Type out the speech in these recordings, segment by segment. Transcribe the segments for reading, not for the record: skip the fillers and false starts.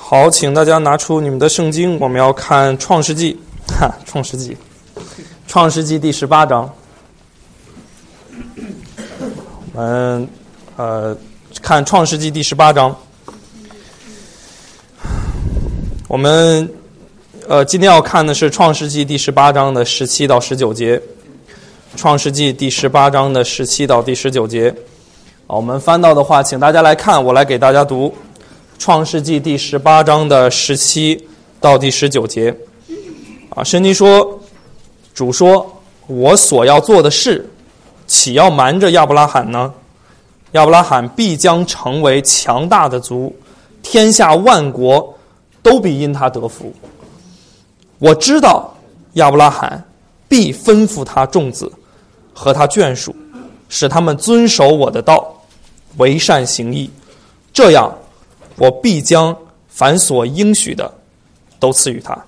好，请大家拿出你们的圣经，我们要看创世纪第18章。我们看创世纪第18章。我们今天要看的是创世纪第18章的17到19节。创世纪第18章的17到第19节。我们翻到的话，请大家来看，我来给大家读创世纪第18章的17到第19节。圣经说，主说，我所要做的事，岂要瞒着亚伯拉罕呢？亚伯拉罕必将成为强大的族，天下万国都必因他得福。我知道亚伯拉罕必吩咐他众子和他眷属，使他们遵守我的道，为善行义，这样我必将凡所应许的都赐予他。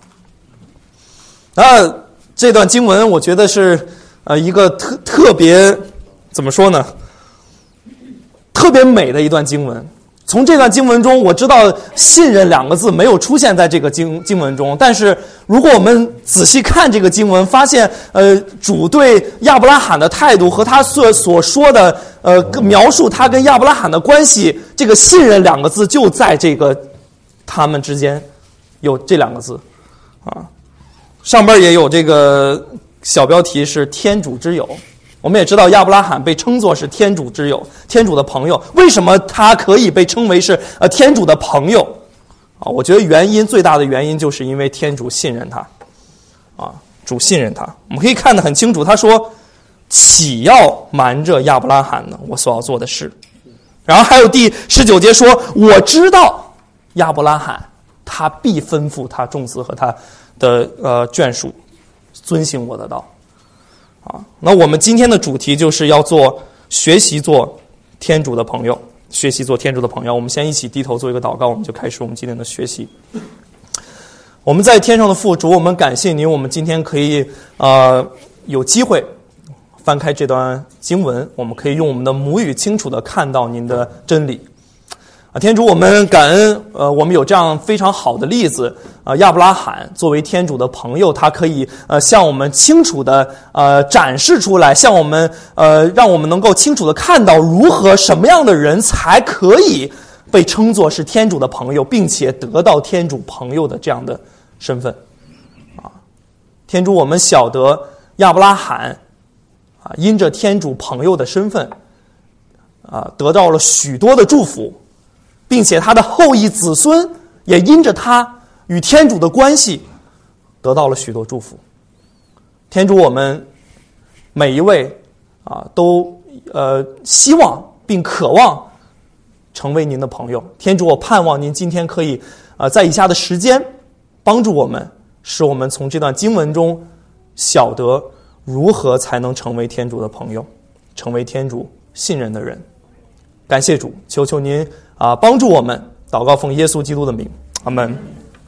这段经文我觉得是一个特别怎么说呢？特别美的一段经文。从这段经文中，我知道信任两个字没有出现在这个经文中，但是如果我们仔细看这个经文，发现主对亚伯拉罕的态度和他所说的描述他跟亚伯拉罕的关系，这个信任两个字就在这个他们之间有这两个字上边也有这个小标题是天主之友。我们也知道亚伯拉罕被称作是天主之友，天主的朋友。为什么他可以被称为是天主的朋友我觉得最大的原因就是因为天主信任他主信任他。我们可以看得很清楚，他说岂要瞒着亚伯拉罕呢？我所要做的事。然后还有第19节说，我知道亚伯拉罕他必吩咐他众子和他的眷属遵行我的道那我们今天的主题就是要学习做天主的朋友，学习做天主的朋友。我们先一起低头做一个祷告，我们就开始我们今天的学习。我们在天上的父主，我们感谢您，我们今天可以有机会翻开这段经文，我们可以用我们的母语清楚地看到您的真理天主，我们感恩我们有这样非常好的例子亚伯拉罕作为天主的朋友，他可以向我们清楚的展示出来，向我们让我们能够清楚的看到什么样的人才可以被称作是天主的朋友，并且得到天主朋友的这样的身份天主，我们晓得亚伯拉罕因着天主朋友的身份得到了许多的祝福，并且他的后裔子孙也因着他与天主的关系得到了许多祝福。天主，我们每一位都希望并渴望成为您的朋友。天主，我盼望您今天可以在以下的时间帮助我们，使我们从这段经文中晓得如何才能成为天主的朋友，成为天主信任的人。感谢主，求求您帮助我们，祷告奉耶稣基督的名，阿们。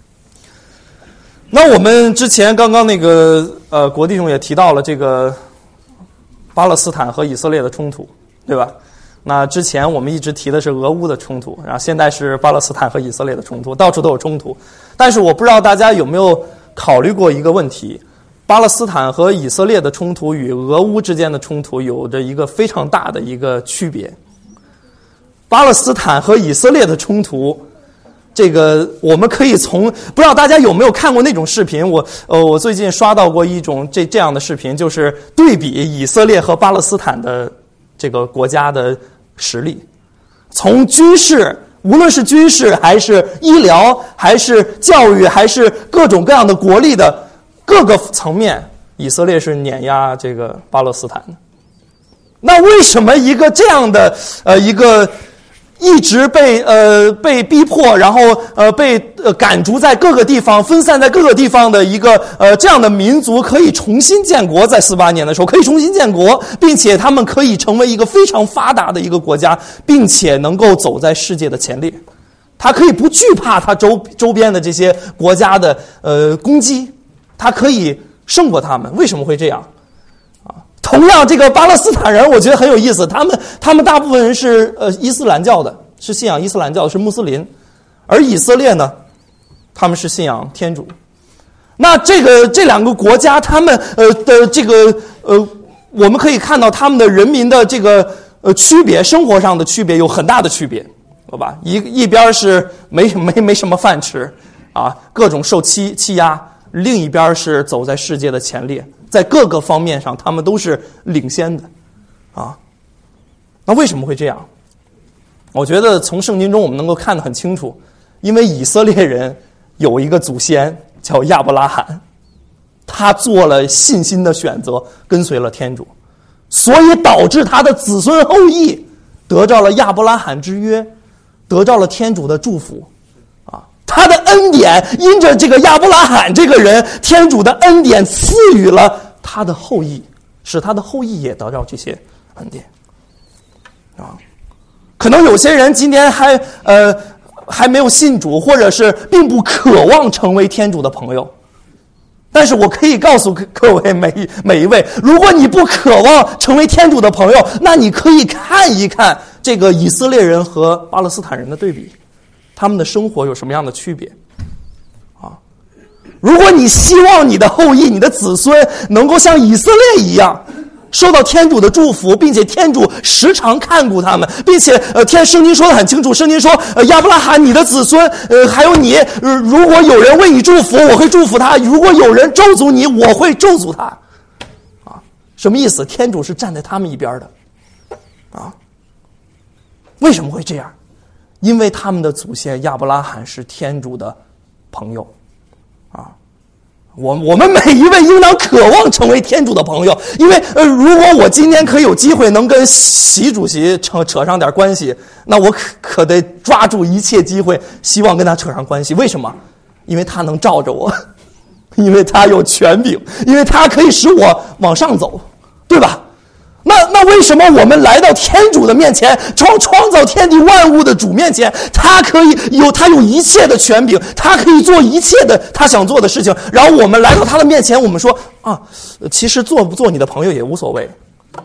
那我们之前刚刚那个国弟兄也提到了这个巴勒斯坦和以色列的冲突，对吧？那之前我们一直提的是俄乌的冲突，然后现在是巴勒斯坦和以色列的冲突，到处都有冲突。但是我不知道大家有没有考虑过一个问题，巴勒斯坦和以色列的冲突与俄乌之间的冲突有着一个非常大的一个区别。巴勒斯坦和以色列的冲突，这个我们可以不知道大家有没有看过那种视频，我最近刷到过一种这样的视频，就是对比以色列和巴勒斯坦的这个国家的实力，从军事，无论是军事还是医疗还是教育还是各种各样的国力的各个层面，以色列是碾压这个巴勒斯坦的。那为什么一个这样的一个一直被逼迫，然后被赶逐在各个地方，分散在各个地方的一个这样的民族可以重新建国，在48年的时候可以重新建国，并且他们可以成为一个非常发达的一个国家，并且能够走在世界的前列，他可以不惧怕他周边的这些国家的攻击，他可以胜过他们。为什么会这样同样这个巴勒斯坦人我觉得很有意思，他们大部分人是伊斯兰教的，是信仰伊斯兰教的，是穆斯林。而以色列呢， 他们是信仰天主。那这两个国家，他们我们可以看到他们的人民的这个区别，生活上的区别有很大的区别，好吧？一边是没什么饭吃啊，各种受欺压，另一边是走在世界的前列，在各个方面上他们都是领先的啊。那为什么会这样？我觉得从圣经中我们能够看得很清楚，因为以色列人有一个祖先叫亚伯拉罕，他做了信心的选择，跟随了天主，所以导致他的子孙后裔得到了亚伯拉罕之约，得到了天主的祝福啊！他的恩典因着这个亚伯拉罕这个人，天主的恩典赐予了他的后裔，使他的后裔也得到这些恩典啊！可能有些人今天还没有信主，或者是并不渴望成为天主的朋友。但是我可以告诉各位每一位，如果你不渴望成为天主的朋友，那你可以看一看这个以色列人和巴勒斯坦人的对比，他们的生活有什么样的区别啊？如果你希望你的后裔、你的子孙能够像以色列一样受到天主的祝福，并且天主时常看顾他们，并且圣经说得很清楚，圣经说亚伯拉罕你的子孙还有你，如果有人为你祝福，我会祝福他；如果有人咒诅你，我会咒诅他。啊，什么意思？天主是站在他们一边的。啊，为什么会这样？因为他们的祖先亚伯拉罕是天主的朋友。啊。我们每一位应当渴望成为天主的朋友，因为如果我今天可以有机会能跟习主席扯上点关系，那我可得抓住一切机会，希望跟他扯上关系。为什么？因为他能罩着我，因为他有权柄，因为他可以使我往上走，对吧？那为什么我们来到天主的面前，创造天地万物的主面前，他有一切的权柄，他可以做一切的他想做的事情，然后我们来到他的面前，我们说啊，其实做不做你的朋友也无所谓。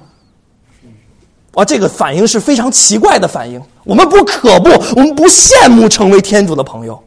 这个反应是非常奇怪的反应，我们不羡慕成为天主的朋友。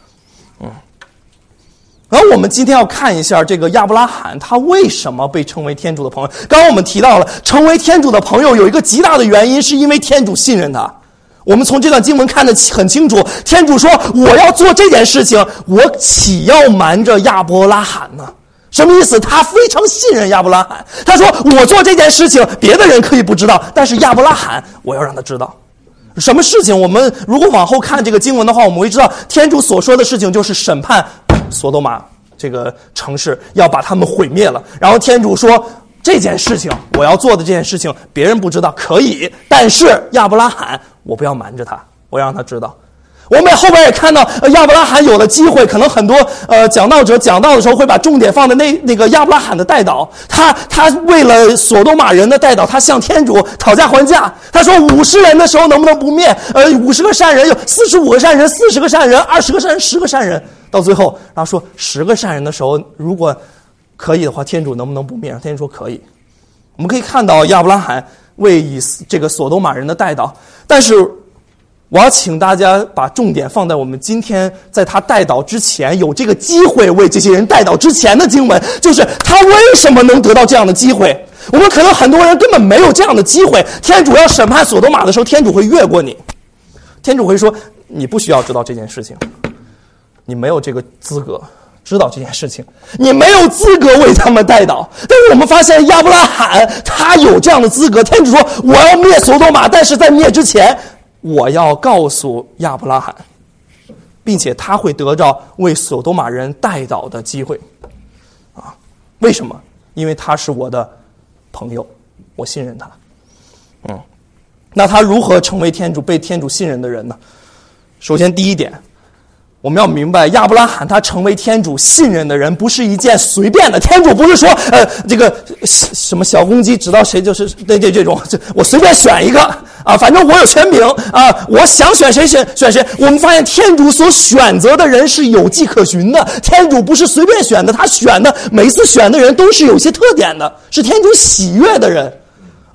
然后我们今天要看一下这个亚伯拉罕他为什么被称为天主的朋友。刚刚我们提到了成为天主的朋友有一个极大的原因，是因为天主信任他。我们从这段经文看得很清楚，天主说我要做这件事情，我岂要瞒着亚伯拉罕呢？什么意思？他非常信任亚伯拉罕，他说我做这件事情别的人可以不知道，但是亚伯拉罕我要让他知道。什么事情？我们如果往后看这个经文的话，我们会知道天主所说的事情就是审判索多玛这个城市，要把他们毁灭了。然后天主说这件事情，我要做的这件事情别人不知道可以，但是亚伯拉罕我不要瞒着他，我要让他知道。我们后边也看到亚伯拉罕有了机会，可能很多讲道者讲道的时候会把重点放在那个亚伯拉罕的代祷，他为了索多玛人的代祷，他向天主讨价还价。他说50人的时候能不能不灭？50个善人有45个善人，40个善人，20个善人，10个善人，到最后然后说10个善人的时候，如果可以的话，天主能不能不灭？天主说可以。我们可以看到亚伯拉罕为这个索多玛人的代祷，但是我要请大家把重点放在我们今天在他代祷之前，有这个机会为这些人代祷之前的经文，就是他为什么能得到这样的机会。我们可能很多人根本没有这样的机会，天主要审判索多玛的时候，天主会越过你，天主会说你不需要知道这件事情，你没有这个资格知道这件事情，你没有资格为他们代祷。但是我们发现亚伯拉罕他有这样的资格，天主说我要灭索多玛，但是在灭之前我要告诉亚伯拉罕，并且他会得到为索多玛人代祷的机会啊？为什么？因为他是我的朋友，我信任他。那他如何成为被天主信任的人呢？首先第一点，我们要明白亚伯拉罕他成为天主信任的人不是一件随便的，天主不是说这个什么小公鸡知道谁就是这种我随便选一个啊，反正我有权柄啊，我想选谁选谁。我们发现天主所选择的人是有迹可循的，天主不是随便选的，他选的每一次选的人都是有些特点的，是天主喜悦的人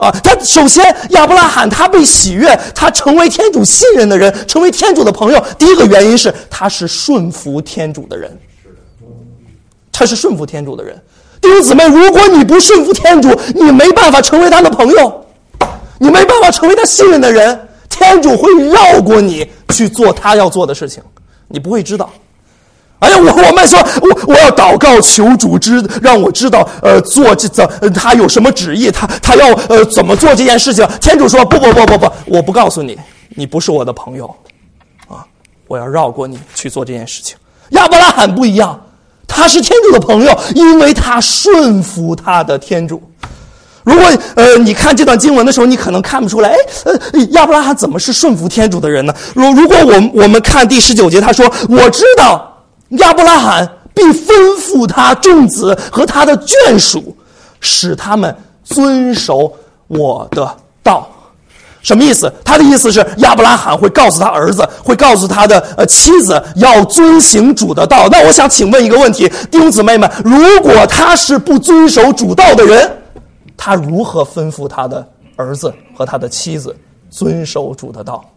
他首先亚伯拉罕他被喜悦，他成为天主信任的人，成为天主的朋友。第一个原因是他是顺服天主的人，他是顺服天主的人。弟兄姊妹，如果你不顺服天主，你没办法成为他的朋友，你没办法成为他信任的人，天主会绕过你去做他要做的事情，你不会知道。哎呀，我们说我要祷告求主让我知道做他有什么旨意，他要怎么做这件事情。天主说不，我不告诉你，你不是我的朋友啊，我要绕过你去做这件事情。亚伯拉罕不一样，他是天主的朋友，因为他顺服他的天主。如果你看这段经文的时候，你可能看不出来，亚伯拉罕怎么是顺服天主的人呢？如果我们看第19节，他说我知道亚伯拉罕必吩咐他众子和他的眷属，使他们遵守我的道。什么意思？他的意思是亚伯拉罕会告诉他儿子，会告诉他的妻子要遵行主的道。那我想请问一个问题，弟兄姊妹们，如果他是不遵守主道的人，他如何吩咐他的儿子和他的妻子遵守主的道？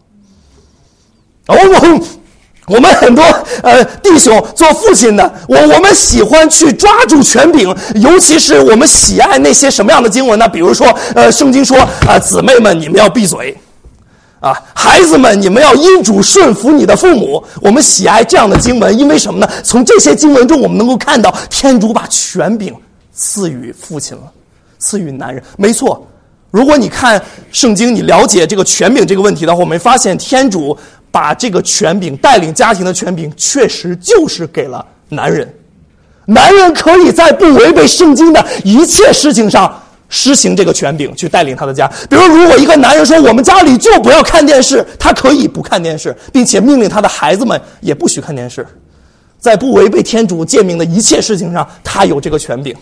我们很多弟兄做父亲的，我们喜欢去抓住权柄，尤其是我们喜爱那些什么样的经文呢？比如说圣经说姊妹们你们要闭嘴孩子们你们要因主顺服你的父母。我们喜爱这样的经文，因为什么呢？从这些经文中我们能够看到天主把权柄赐予父亲了，赐予男人。没错，如果你看圣经，你了解这个权柄这个问题的话，我们发现天主把这个权柄，带领家庭的权柄，确实就是给了男人。男人可以在不违背圣经的一切事情上施行这个权柄，去带领他的家。比如，如果一个男人说我们家里就不要看电视，他可以不看电视，并且命令他的孩子们也不许看电视。在不违背天主诫命的一切事情上，他有这个权柄。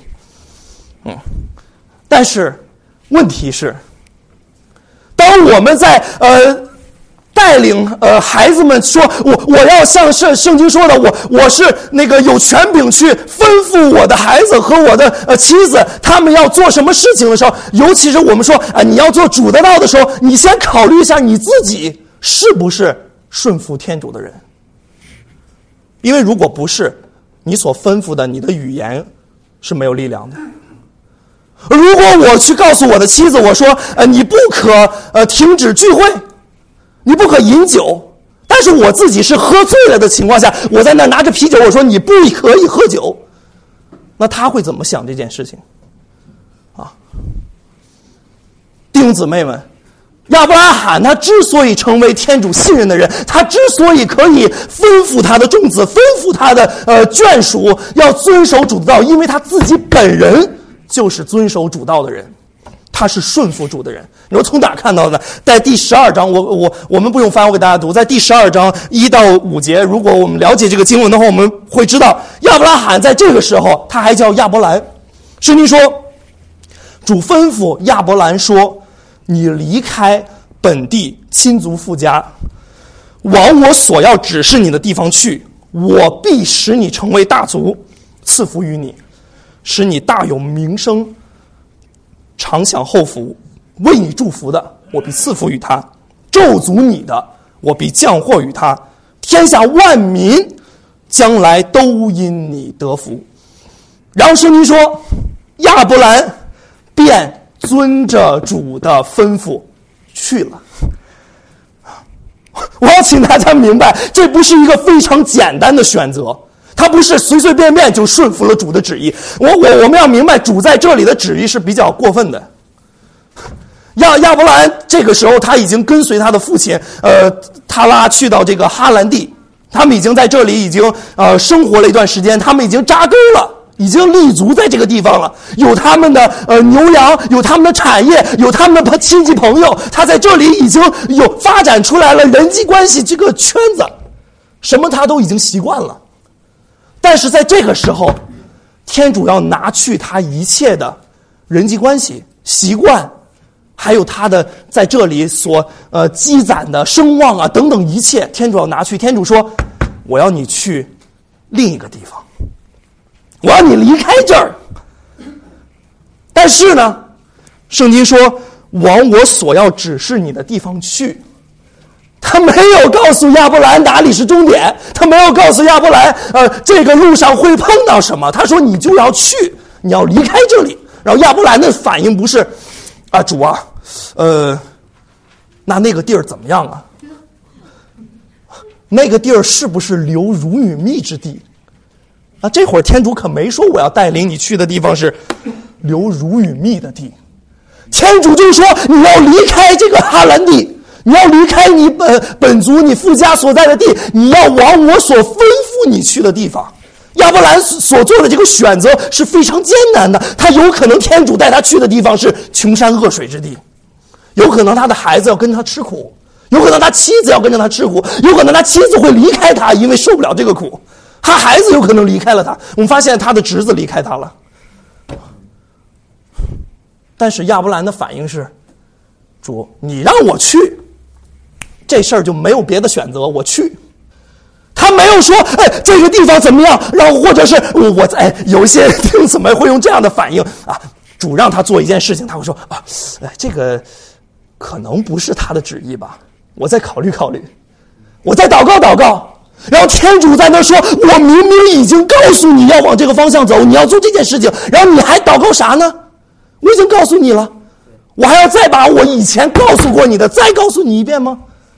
但是问题是，当我们在带领孩子们说我要像圣经说的，我是那个有权柄去吩咐我的孩子和我的妻子他们要做什么事情的时候，尤其是我们说你要做主的道的时候，你先考虑一下你自己是不是顺服天主的人。因为如果不是，你所吩咐的你的语言是没有力量的。如果我去告诉我的妻子，我说你不可停止聚会，你不可饮酒，但是我自己是喝醉了的情况下，我在那拿着啤酒，我说你不可以喝酒，那他会怎么想这件事情弟兄姊妹们，亚伯拉罕他之所以成为天主信任的人，他之所以可以吩咐他的众子，吩咐他的眷属要遵守主的道，因为他自己本人就是遵守主道的人，他是顺服主的人。你说从哪看到的？在第12章，我们不用翻，我给大家读，在第12章1到5节，如果我们了解这个经文的话，我们会知道亚伯拉罕在这个时候他还叫亚伯兰。圣经说，主吩咐亚伯兰说，你离开本地亲族父家，往我所要指示你的地方去，我必使你成为大族，赐福于你，使你大有名声，常享后福。为你祝福的，我必赐福于他；咒诅你的，我必降祸于他。天下万民将来都因你得福。然后圣经说，亚伯兰便遵着主的吩咐去了。我要请大家明白，这不是一个非常简单的选择，他不是随随便便就顺服了主的旨意。我们要明白，主在这里的旨意是比较过分的。亚伯兰这个时候他已经跟随他的父亲塔拉去到这个哈兰地，他们已经在这里已经生活了一段时间，他们已经扎根了，已经立足在这个地方了，有他们的牛羊，有他们的产业，有他们的亲戚朋友，他在这里已经有发展出来了人际关系这个圈子，什么他都已经习惯了。但是在这个时候，天主要拿去他一切的人际关系习惯，还有他的在这里所积攒的声望啊等等一切，天主要拿去。天主说，我要你去另一个地方，我要你离开这儿。但是呢，圣经说， 往我所要指示你的地方去。他没有告诉亚伯兰哪里是终点，他没有告诉亚伯兰这个路上会碰到什么，他说你就要去，你要离开这里。然后亚伯兰的反应不是主啊，那个地儿怎么样啊？那个地儿是不是流乳与蜜之地啊？这会儿天主可没说我要带领你去的地方是流乳与蜜的地，天主就说你要离开这个哈兰地，你要离开你本族你父家所在的地，你要往我所吩咐你去的地方。亚伯兰所做的这个选择是非常艰难的，他有可能天主带他去的地方是穷山恶水之地，有可能他的孩子要跟他吃苦，有可能他妻子要跟着他吃苦，有可能他妻子会离开他，因为受不了这个苦，他孩子有可能离开了他。我们发现他的侄子离开他了，但是亚伯兰的反应是，主你让我去，这事儿就没有别的选择，我去。他没有说这个地方怎么样，然后或者是有一些弟兄姊妹会用这样的反应啊，主让他做一件事情，他会说这个可能不是他的旨意吧，我再考虑考虑，我再祷告祷告。然后天主在那说，我明明已经告诉你要往这个方向走，你要做这件事情，然后你还祷告啥呢？我已经告诉你了，我还要再把我以前告诉过你的再告诉你一遍吗？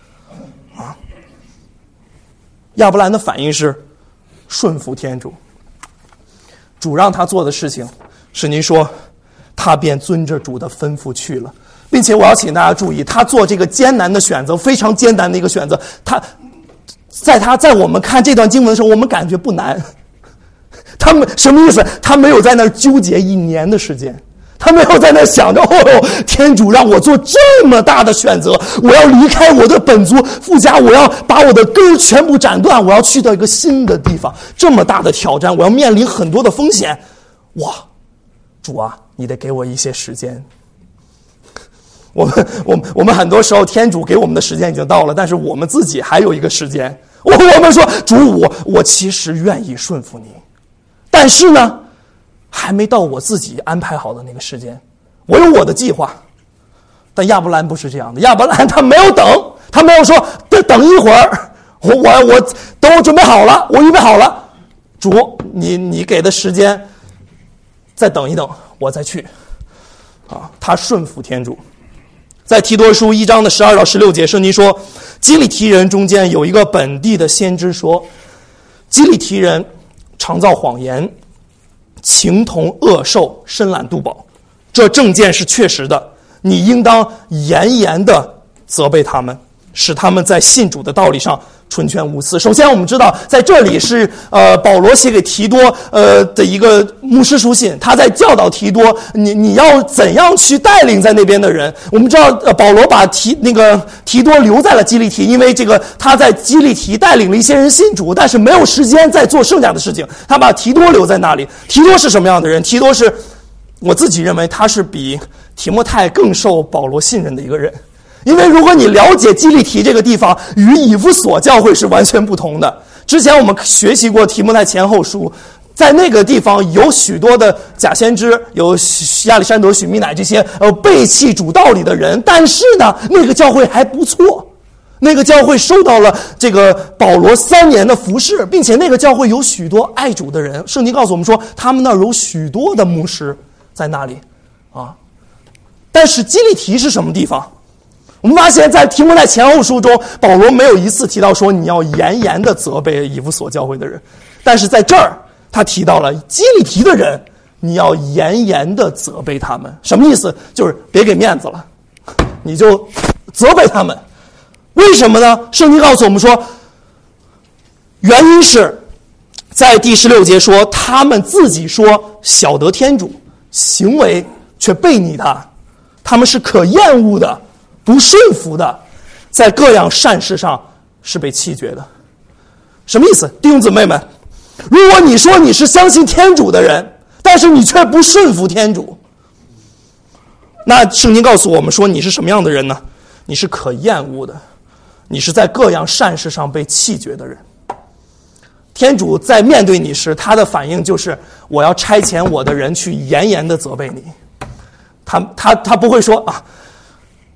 亚伯兰的反应是顺服天主，主让他做的事情是您说他便遵着主的吩咐去了，并且我要请大家注意，他做这个艰难的选择，非常艰难的一个选择，在我们看这段经文的时候，我们感觉不难。他们什么意思？他没有在那儿纠结1年的时间，他没有在那想着天主让我做这么大的选择，我要离开我的本族父家，我要把我的根全部斩断，我要去到一个新的地方，这么大的挑战，我要面临很多的风险。哇，主啊，你得给我一些时间。我们很多时候天主给我们的时间已经到了，但是我们自己还有一个时间。我们说主，我其实愿意顺服你，但是呢还没到我自己安排好的那个时间，我有我的计划。但亚伯兰不是这样的，亚伯兰他没有等，他没有说等一会儿，我等我准备好了，我预备好了，主你给的时间再等一等，我再去。他顺服天主。在提多书1章的12到16节，圣经说，基利提人中间有一个本地的先知说，基利提人常造谎言，情同恶兽，深揽妒宝，这正见是确实的，你应当严严的责备他们，使他们在信主的道理上纯全无私。首先我们知道在这里是保罗写给提多的一个牧师书信，他在教导提多你要怎样去带领在那边的人。我们知道保罗把提多留在了基利提，因为这个他在基利提带领了一些人信主，但是没有时间再做剩下的事情，他把提多留在那里。提多是什么样的人？提多是我自己认为他是比提摩太更受保罗信任的一个人。因为如果你了解基利提这个地方与以弗所教会是完全不同的，之前我们学习过提摩太前后书，在那个地方有许多的假先知，有亚历山德、许米乃这些背弃主道理的人，但是呢那个教会还不错，那个教会受到了这个保罗3年的服侍，并且那个教会有许多爱主的人，圣经告诉我们说他们那儿有许多的牧师在那里但是基利提是什么地方？我们发现在提摩太前后书中，保罗没有一次提到说你要严严的责备以弗所教会的人，但是在这儿他提到了基利提的人，你要严严的责备他们。什么意思？就是别给面子了，你就责备他们。为什么呢？圣经告诉我们说，原因是在第16节说，他们自己说晓得天主，行为却背逆他，他们是可厌恶的，不顺服的，在各样善事上是被弃绝的。什么意思？弟兄姊妹们，如果你说你是相信天主的人，但是你却不顺服天主，那圣经告诉我们说你是什么样的人呢？你是可厌恶的，你是在各样善事上被弃绝的人。天主在面对你时，他的反应就是我要差遣我的人去严严的责备你。他不会说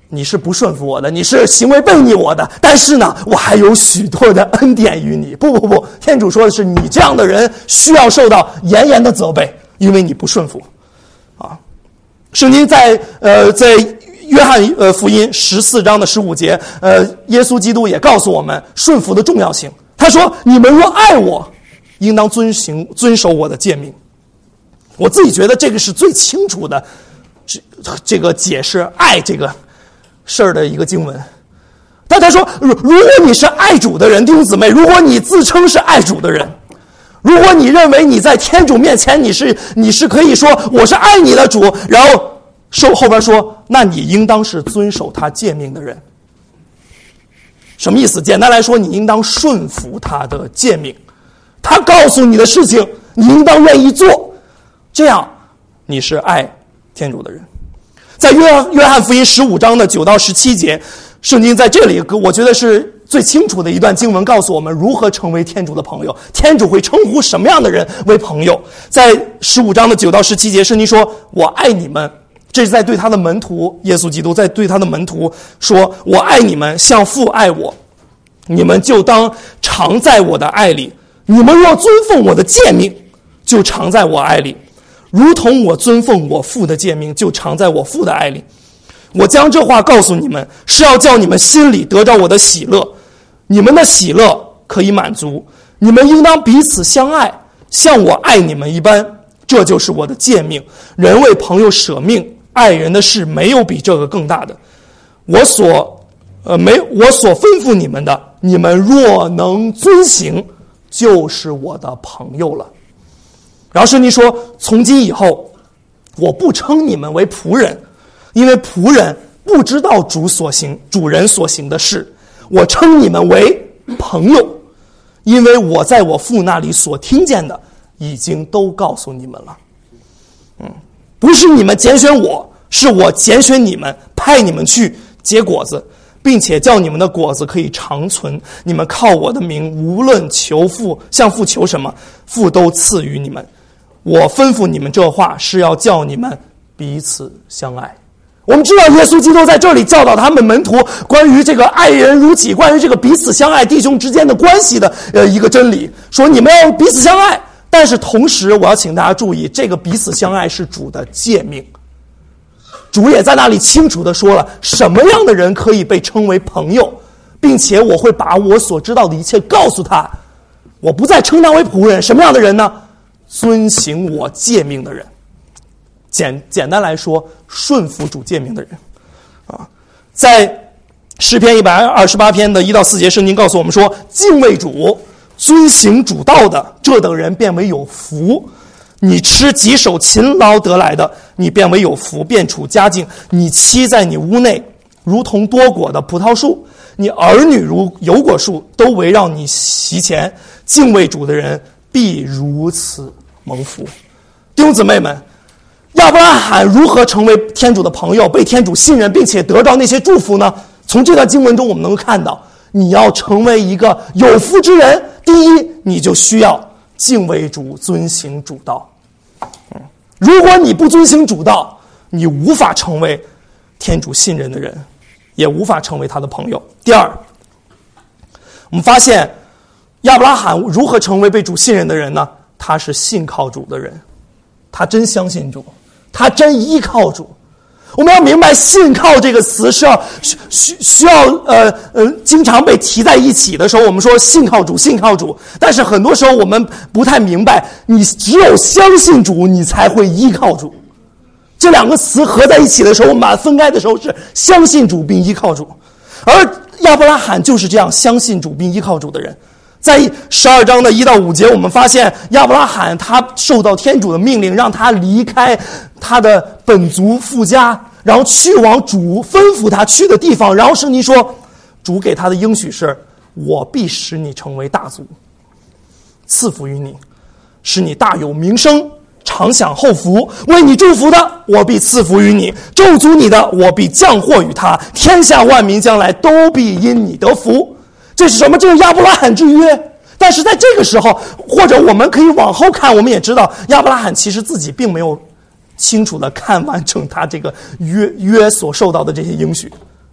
你是不顺服我的，你是行为悖逆我的，但是呢，我还有许多的恩典于你。不，天主说的是，你这样的人需要受到严严的责备，因为你不顺服。圣经在约翰福音14章的15节，耶稣基督也告诉我们顺服的重要性。他说：“你们若爱我，应当遵守我的诫命。”我自己觉得这个是最清楚的，这个解释爱这个事儿的一个经文。但他说，如果你是爱主的人，弟兄姊妹，如果你自称是爱主的人，如果你认为你在天主面前你是可以说我是爱你的主，然后后边说，那你应当是遵守他诫命的人。什么意思？简单来说，你应当顺服他的诫命，他告诉你的事情你应当愿意做，这样你是爱天主的人。在约翰福音15章的9到17节，圣经在这里我觉得是最清楚的一段经文，告诉我们如何成为天主的朋友，天主会称呼什么样的人为朋友。在15章的9到17节，圣经说，我爱你们，这是在对他的门徒，耶稣基督在对他的门徒说，我爱你们像父爱我，你们就当常在我的爱里，你们若遵奉我的诫命，就常在我爱里，如同我遵奉我父的诫命，就常在我父的爱里。我将这话告诉你们，是要叫你们心里得着我的喜乐，你们的喜乐可以满足。你们应当彼此相爱，像我爱你们一般，这就是我的诫命。人为朋友舍命，爱人的事没有比这个更大的。我所吩咐你们的，你们若能遵行，就是我的朋友了。然后圣经说，从今以后，我不称你们为仆人，因为仆人不知道主人所行的事。我称你们为朋友，因为我在我父那里所听见的，已经都告诉你们了。不是你们拣选我，是我拣选你们，派你们去结果子，并且叫你们的果子可以长存。你们靠我的名，无论向父求什么，父都赐予你们。我吩咐你们这话，是要叫你们彼此相爱。我们知道耶稣基督在这里教导他们门徒关于这个爱人如己，关于这个彼此相爱，弟兄之间的关系的一个真理，说你们要彼此相爱。但是同时我要请大家注意，这个彼此相爱是主的诫命。主也在那里清楚地说了什么样的人可以被称为朋友，并且我会把我所知道的一切告诉他。我不再称他为仆人。什么样的人呢？遵行我诫命的人。简单来说，顺服主诫命的人。在诗篇128篇的1到4节，圣经告诉我们说，敬畏主，遵行主道的，这等人便为有福。你吃己手勤劳得来的，你便为有福，便处佳境。你妻在你屋内，如同多果的葡萄树，你儿女如油果树，都围绕你席前。敬畏主的人必如此蒙福。弟兄姊妹们，亚伯拉罕如何成为天主的朋友，被天主信任，并且得到那些祝福呢？从这段经文中我们能够看到，你要成为一个有福之人，第一，你就需要敬畏主，遵行主道。如果你不遵行主道，你无法成为天主信任的人，也无法成为他的朋友。第二，我们发现亚伯拉罕如何成为被主信任的人呢？他是信靠主的人，他真相信主，他真依靠主。我们要明白，信靠这个词是需要经常被提在一起的时候，我们说信靠主，信靠主。但是很多时候我们不太明白，你只有相信主，你才会依靠主。这两个词合在一起的时候，我们把它分开的时候是相信主并依靠主。而亚伯拉罕就是这样相信主并依靠主的人。在12章的1到5节，我们发现亚伯拉罕他受到天主的命令，让他离开他的本族父家，然后去往主吩咐他去的地方。然后圣经说，主给他的应许是，我必使你成为大族，赐福于你，使你大有名声，常享后福。为你祝福的，我必赐福于你；咒诅你的，我必降祸于他。天下万民将来都必因你得福。这是什么？这是亚伯拉罕之约。但是在这个时候，或者我们可以往后看，我们也知道亚伯拉罕其实自己并没有清楚的看完整他这个约所受到的这些应许。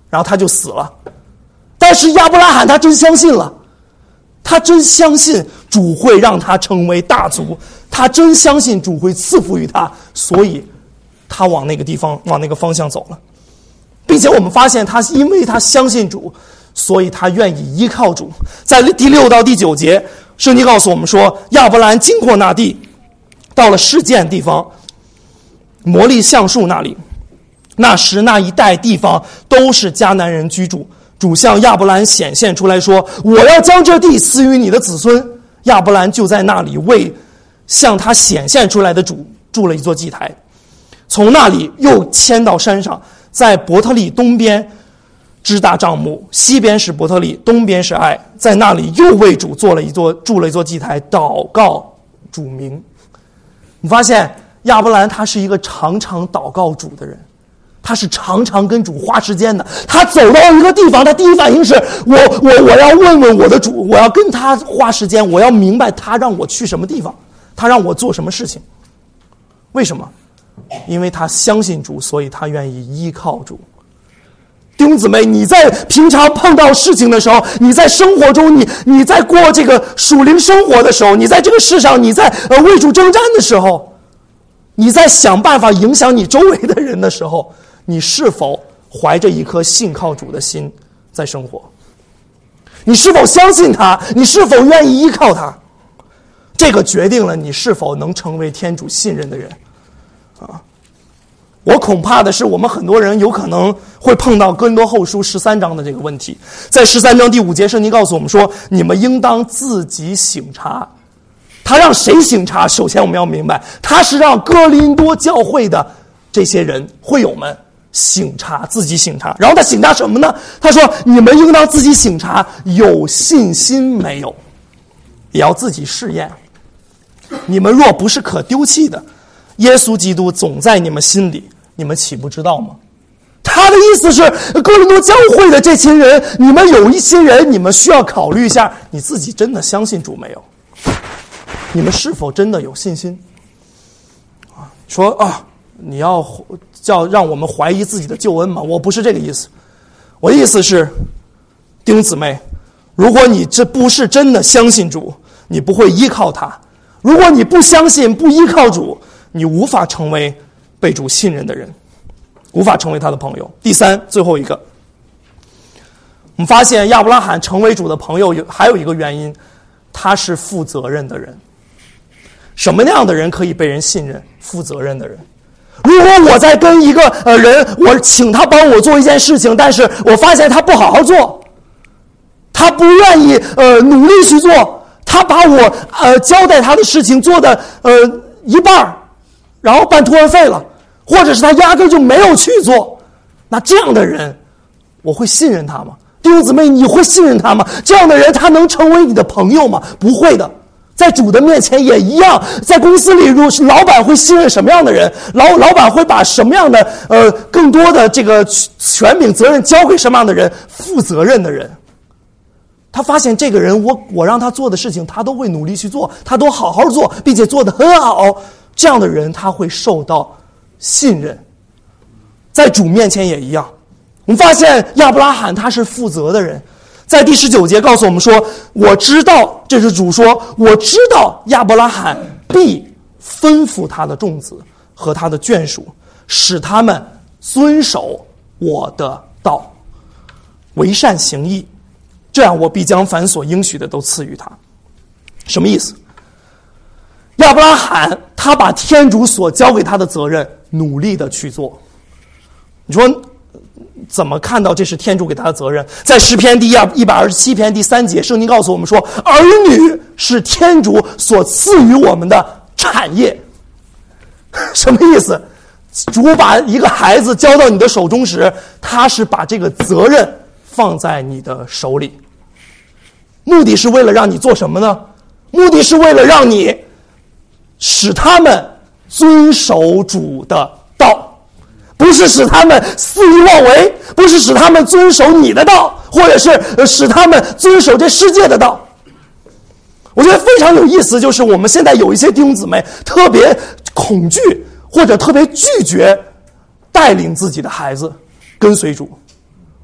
然后他就死了。但是亚伯拉罕他真相信了，他真相信主会让他成为大族，他真相信主会赐福于他，所以他往那个地方，往那个方向走了。并且我们发现他因为他相信主，所以他愿意依靠主。在第6到第9节，圣经告诉我们说，亚伯兰经过那地，到了示剑地方摩利橡树那里，那时那一带地方都是迦南人居住。主向亚伯兰显现出来说，我要将这地赐予你的子孙。亚伯兰就在那里为向他显现出来的主筑了一座祭台，从那里又迁到山上，在伯特利东边支大帐幕，西边是伯特利，东边是爱，在那里又为主筑了一座祭台，祷告主名。你发现亚伯兰他是一个常常祷告主的人，他是常常跟主花时间的。他走到一个地方，他第一反应是我要问问我的主，我要跟他花时间，我要明白他让我去什么地方，他让我做什么事情。为什么？因为他相信主，所以他愿意依靠主。弟兄姊妹，你在平常碰到事情的时候，你在生活中，你在过这个属灵生活的时候，你在这个世上，你在为主征战的时候，你在想办法影响你周围的人的时候，你是否怀着一颗信靠主的心在生活？你是否相信他？你是否愿意依靠他？这个决定了你是否能成为天主信任的人啊！我恐怕的是，我们很多人有可能会碰到哥林多后书13章的这个问题。在13章第5节，圣经告诉我们说，你们应当自己省察。他让谁省察？首先我们要明白，他是让哥林多教会的这些人会友们省察，自己省察。然后他省察什么呢？他说，你们应当自己省察有信心没有，也要自己试验。你们若不是可丢弃的，耶稣基督总在你们心里，你们岂不知道吗？他的意思是，哥林多教会的这群人，你们有一些人，你们需要考虑一下，你自己真的相信主没有？你们是否真的有信心？说啊，你要让我们怀疑自己的救恩吗？我不是这个意思。我的意思是，弟兄姊妹，如果你这不是真的相信主，你不会依靠他。如果你不相信、不依靠主，你无法成为被主信任的人，无法成为他的朋友。第三，最后一个，我们发现亚伯拉罕成为主的朋友还有一个原因，他是负责任的人。什么样的人可以被人信任？负责任的人。如果我在跟一个人，我请他帮我做一件事情，但是我发现他不好好做，他不愿意努力去做，他把我交代他的事情做的一半，然后半途而废了，或者是他压根就没有去做，那这样的人我会信任他吗？弟兄姊妹，你会信任他吗？这样的人他能成为你的朋友吗？不会的。在主的面前也一样，在公司里，老板会信任什么样的人？老板会把什么样的更多的这个权柄责任交给什么样的人？负责任的人。他发现这个人，我让他做的事情，他都会努力去做，他都好好做，并且做得很好。这样的人他会受到信任。在主面前也一样，我们发现亚伯拉罕他是负责的人。在第19节告诉我们说，我知道，这是主说，我知道亚伯拉罕必吩咐他的众子和他的眷属，使他们遵守我的道，为善行义，这样我必将凡所应许的都赐予他。什么意思？亚伯拉罕他把天主所交给他的责任努力的去做。你说怎么看到这是天主给他的责任？在诗篇第127篇第3节，圣经告诉我们说，儿女是天主所赐予我们的产业。什么意思？主把一个孩子交到你的手中时，他是把这个责任放在你的手里，目的是为了让你做什么呢？目的是为了让你使他们遵守主的道，不是使他们肆意妄为，不是使他们遵守你的道，或者是使他们遵守这世界的道。我觉得非常有意思，就是我们现在有一些弟兄姊妹特别恐惧或者特别拒绝带领自己的孩子跟随主。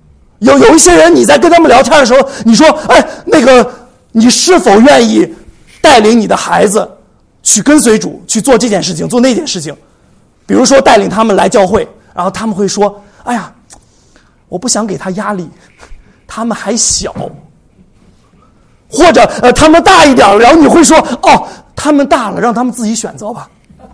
有一些人，你在跟他们聊天的时候，你说，哎，那个，你是否愿意带领你的孩子去跟随主，去做这件事情，做那件事情？比如说带领他们来教会，然后他们会说，哎呀，我不想给他压力，他们还小。或者他们大一点，然后你会说，哦，他们大了，让他们自己选择吧。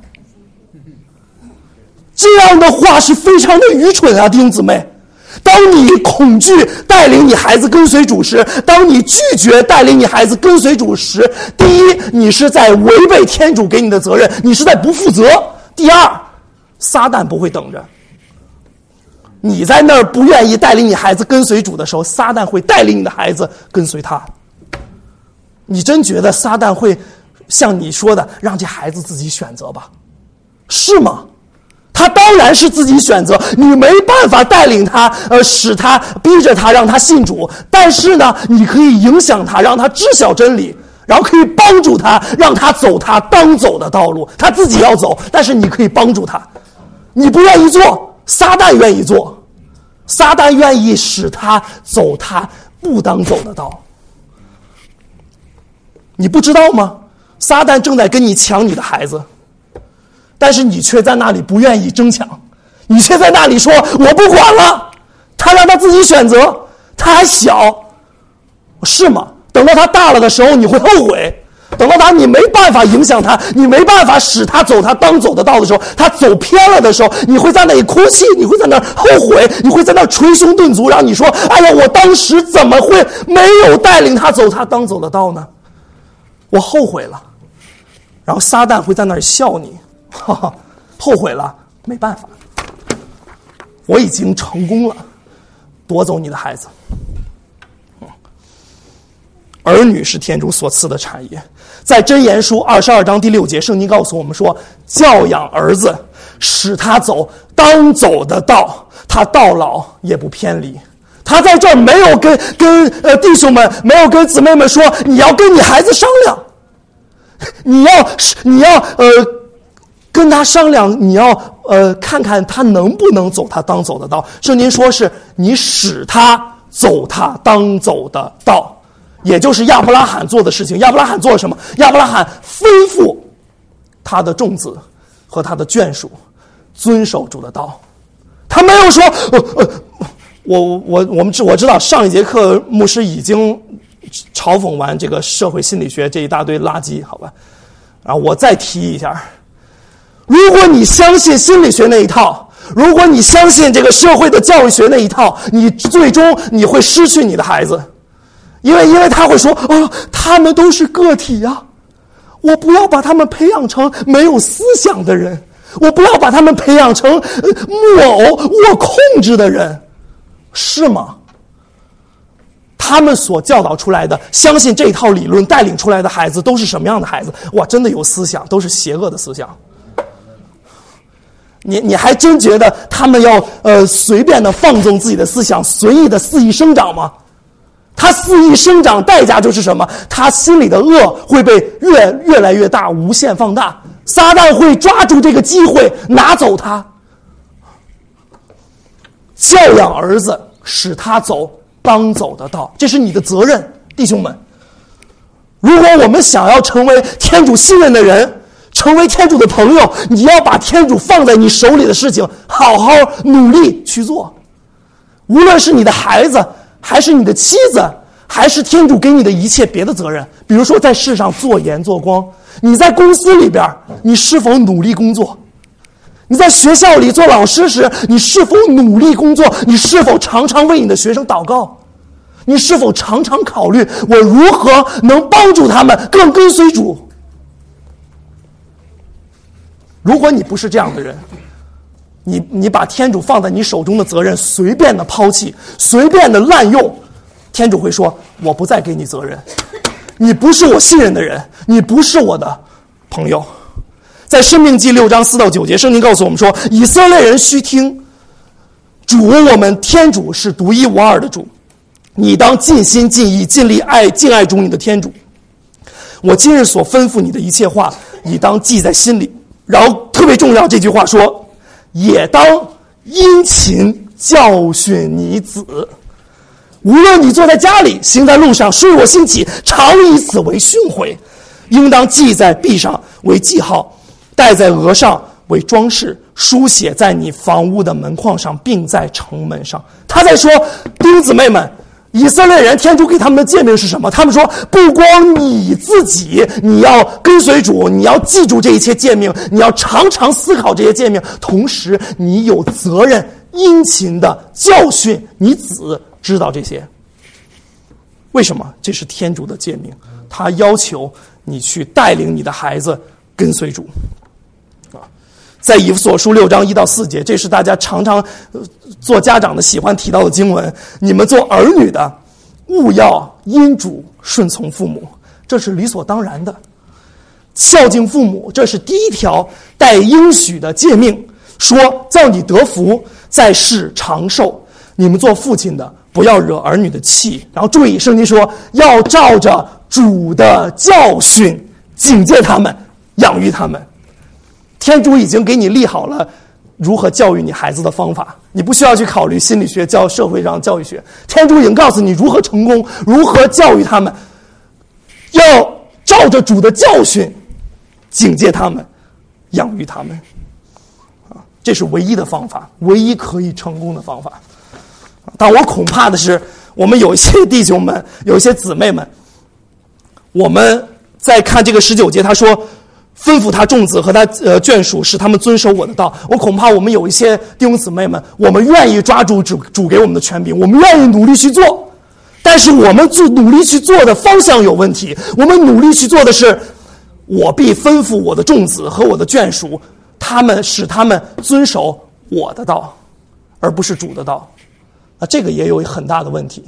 这样的话是非常的愚蠢啊，弟兄姊妹。当你恐惧带领你孩子跟随主时，当你拒绝带领你孩子跟随主时，第一，你是在违背天主给你的责任，你是在不负责；第二，撒旦不会等着。你在那儿不愿意带领你孩子跟随主的时候，撒旦会带领你的孩子跟随他。你真觉得撒旦会像你说的让这孩子自己选择吧？是吗？他当然是自己选择，你没办法带领他，使他逼着他让他信主，但是呢，你可以影响他，让他知晓真理，然后可以帮助他，让他走他当走的道路。他自己要走，但是你可以帮助他。你不愿意做，撒旦愿意做，撒旦愿意使他走他不当走的道。你不知道吗？撒旦正在跟你抢你的孩子，但是你却在那里不愿意争抢，你却在那里说我不管了，他让他自己选择，他还小，是吗？等到他大了的时候你会后悔，等到你没办法影响他，你没办法使他走他当走的道的时候，他走偏了的时候，你会在那里哭泣，你会在那后悔，你会在那捶胸顿足，然后你说，哎呀，我当时怎么会没有带领他走他当走的道呢？我后悔了。然后撒旦会在那儿笑你，哈哈，后悔了，没办法，我已经成功了，夺走你的孩子。儿女是天主所赐的产业。在箴言书22章第6节，圣经告诉我们说，教养儿子，使他走当走的道，他到老也不偏离。他在这儿没有跟弟兄们，没有跟姊妹们说，你要跟你孩子商量，你要跟他商量，你要看看他能不能走他当走的道。圣经说是你使他走他当走的道，也就是亚伯拉罕做的事情。亚伯拉罕做了什么？亚伯拉罕吩咐他的众子和他的眷属遵守主的道。他没有说我知道上一节课牧师已经嘲讽完这个社会心理学这一大堆垃圾，好吧？然后我再提一下，如果你相信心理学那一套，如果你相信这个社会的教育学那一套，你最终你会失去你的孩子，因为他会说，哦，他们都是个体呀，我不要把他们培养成没有思想的人，我不要把他们培养成木偶握控制的人，是吗？他们所教导出来的，相信这套理论带领出来的孩子都是什么样的孩子？哇，真的有思想，都是邪恶的思想。你还真觉得他们要随便的放纵自己的思想，随意的肆意生长吗？他肆意生长代价就是什么？他心里的恶会被越来越大，无限放大。撒旦会抓住这个机会拿走他。教养儿子，使他走当走的道，这是你的责任，弟兄们。如果我们想要成为天主信任的人，成为天主的朋友，你要把天主放在你手里的事情好好努力去做。无论是你的孩子，还是你的妻子，还是天主给你的一切别的责任，比如说在世上做盐做光，你在公司里边，你是否努力工作？你在学校里做老师时，你是否努力工作？你是否常常为你的学生祷告？你是否常常考虑我如何能帮助他们更跟随主？如果你不是这样的人，你把天主放在你手中的责任随便的抛弃，随便的滥用，天主会说，我不再给你责任，你不是我信任的人，你不是我的朋友。在申命记6章4到9节，圣经告诉我们说，以色列人须听，主我们天主是独一无二的主，你当尽心尽意尽力敬爱主你的天主。我今日所吩咐你的一切话，你当记在心里。然后特别重要，这句话说，也当殷勤教训你子。 无论你坐在家里，行在路上，睡卧兴起，常以此为训诲，应当记在壁上为记号，戴在额上为装饰，书写在你房屋的门框上，并在城门上。他在说，弟兄姊妹们，以色列人天主给他们的诫命是什么？他们说，不光你自己你要跟随主，你要记住这一切诫命，你要常常思考这些诫命，同时你有责任殷勤的教训你子知道这些。为什么？这是天主的诫命，他要求你去带领你的孩子跟随主。在以弗所书6章1到4节，这是大家常常做家长的喜欢提到的经文。你们做儿女的，务要因主顺从父母，这是理所当然的。孝敬父母，这是第一条带应许的诫命，说叫你得福，在世长寿。你们做父亲的，不要惹儿女的气。然后注意，圣经说要照着主的教训警戒他们，养育他们。天主已经给你立好了如何教育你孩子的方法，你不需要去考虑心理学、社会上教育学，天主已经告诉你如何成功，如何教育他们，要照着主的教训警戒他们，养育他们。这是唯一的方法，唯一可以成功的方法。但我恐怕的是，我们有一些弟兄们，有一些姊妹们，我们在看这个19节，他说吩咐他众子和他眷属，使他们遵守我的道。我恐怕我们有一些弟兄姊妹们，我们愿意抓住主给我们的权柄，我们愿意努力去做，但是我们努力去做的方向有问题。我们努力去做的是，我必吩咐我的众子和我的眷属，使他们遵守我的道，而不是主的道。这个也有很大的问题。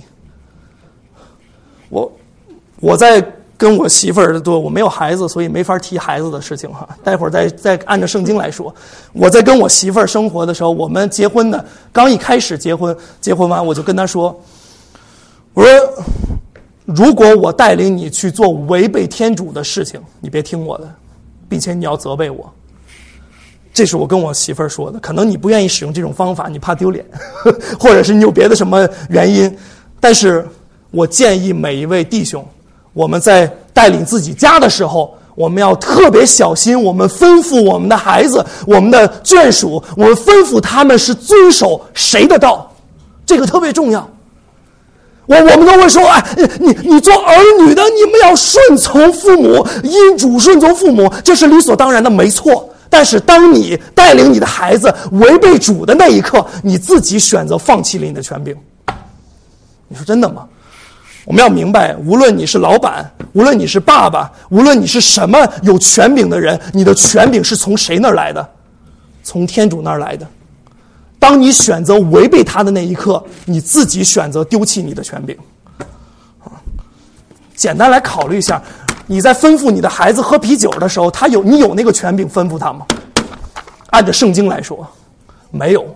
我在跟我媳妇儿，我没有孩子，所以没法提孩子的事情哈。待会儿再按照圣经来说，我在跟我媳妇儿生活的时候，我们结婚的刚一开始结婚完，我就跟她说，我说如果我带领你去做违背天主的事情，你别听我的，并且你要责备我。这是我跟我媳妇儿说的，可能你不愿意使用这种方法，你怕丢脸，或者是你有别的什么原因，但是我建议每一位弟兄，我们在带领自己家的时候，我们要特别小心，我们吩咐我们的孩子，我们的眷属，我们吩咐他们是遵守谁的道，这个特别重要。我们都会说，你做儿女的，你们要顺从父母，因主顺从父母，这是理所当然的，没错。但是当你带领你的孩子违背主的那一刻，你自己选择放弃了你的权柄。你说真的吗？我们要明白，无论你是老板，无论你是爸爸，无论你是什么有权柄的人，你的权柄是从谁那儿来的？从天主那儿来的。当你选择违背他的那一刻，你自己选择丢弃你的权柄。简单来考虑一下，你在吩咐你的孩子喝啤酒的时候，你有那个权柄吩咐他吗？按照圣经来说，没有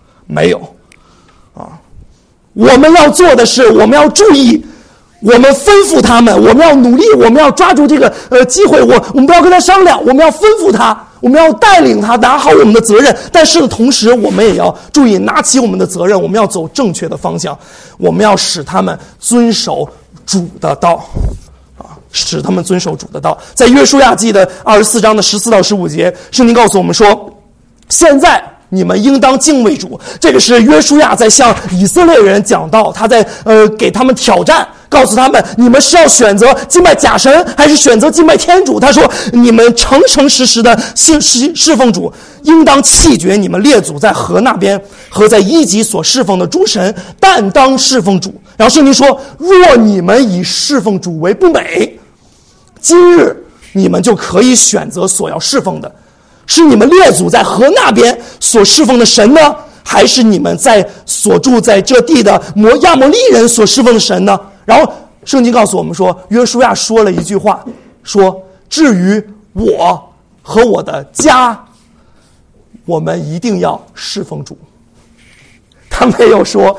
啊。我们要做的是，我们要注意，我们吩咐他们，我们要努力，我们要抓住这个机会，我们不要跟他商量，我们要吩咐他，我们要带领他拿好我们的责任。但是同时，我们也要注意拿起我们的责任，我们要走正确的方向，我们要使他们遵守主的道。使他们遵守主的道。在约书亚记的24章的14到15节，圣经告诉我们说，现在你们应当敬畏主。这个是约书亚在向以色列人讲道，他在给他们挑战，告诉他们，你们是要选择敬拜假神，还是选择敬拜天主？他说，你们诚诚实实的侍奉主，应当弃绝你们列祖在河那边和在伊及所侍奉的诸神，但当侍奉主。然后圣经说，若你们以侍奉主为不美，今日你们就可以选择所要侍奉的，是你们列祖在河那边所侍奉的神呢，还是你们所住在这地的亚摩利人所侍奉的神呢？然后圣经告诉我们说，约书亚说了一句话，说，至于我和我的家，我们一定要侍奉主。他没有说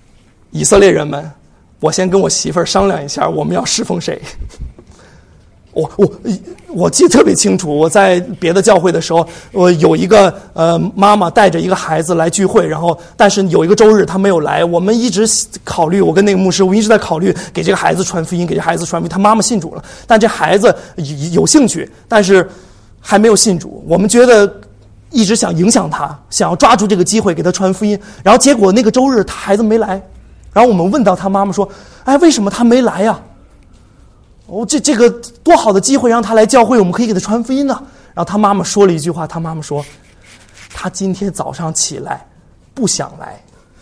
以色列人们，我先跟我媳妇儿商量一下，我们要侍奉谁。 我记得特别清楚，我在别的教会的时候，我有一个妈妈带着一个孩子来聚会，然后但是有一个周日她没有来，我们一直考虑，我跟那个牧师，我一直在考虑给这个孩子传福音，给这孩子传福音。他妈妈信主了，但这孩子有兴趣，但是还没有信主。我们觉得一直想影响他，想要抓住这个机会给他传福音，然后结果那个周日他孩子没来，然后我们问到他妈妈说：“哎，为什么他没来呀？”这个多好的机会让他来教会，我们可以给他传福音呢。然后他妈妈说了一句话，他妈妈说：“他今天早上起来不想来，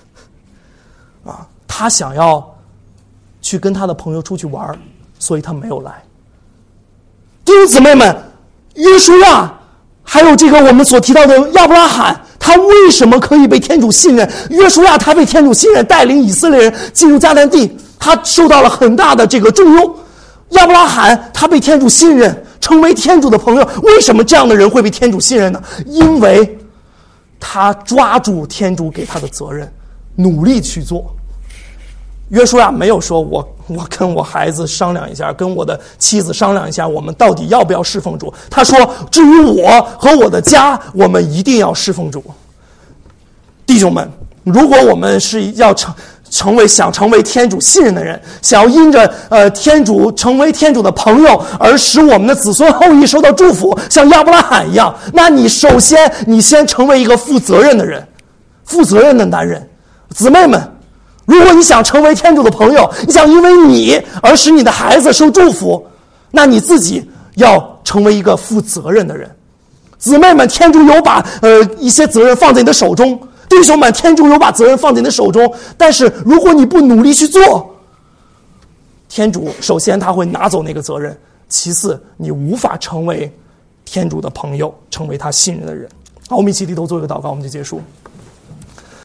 他想要去跟他的朋友出去玩，所以他没有来。”弟兄姊妹们，约书亚还有这个我们所提到的亚伯拉罕，他为什么可以被天主信任？约书亚他被天主信任，带领以色列人进入迦南地，他受到了很大的这个重用。亚伯拉罕他被天主信任，成为天主的朋友。为什么这样的人会被天主信任呢？因为他抓住天主给他的责任，努力去做。约书亚没有说我跟我孩子商量一下，跟我的妻子商量一下，我们到底要不要侍奉主。他说至于我和我的家，我们一定要侍奉主。弟兄们，如果我们是要想成为天主信任的人，想要因着天主成为天主的朋友而使我们的子孙后裔受到祝福，像亚伯拉罕一样，那你首先先成为一个负责任的人，负责任的男人。姊妹们，如果你想成为天主的朋友，你想因为你而使你的孩子受祝福，那你自己要成为一个负责任的人。姊妹们，天主有把一些责任放在你的手中，弟兄们，天主有把责任放在你的手中，但是如果你不努力去做，天主首先他会拿走那个责任，其次你无法成为天主的朋友，成为他信任的人。好，我们一起低头做一个祷告，我们就结束。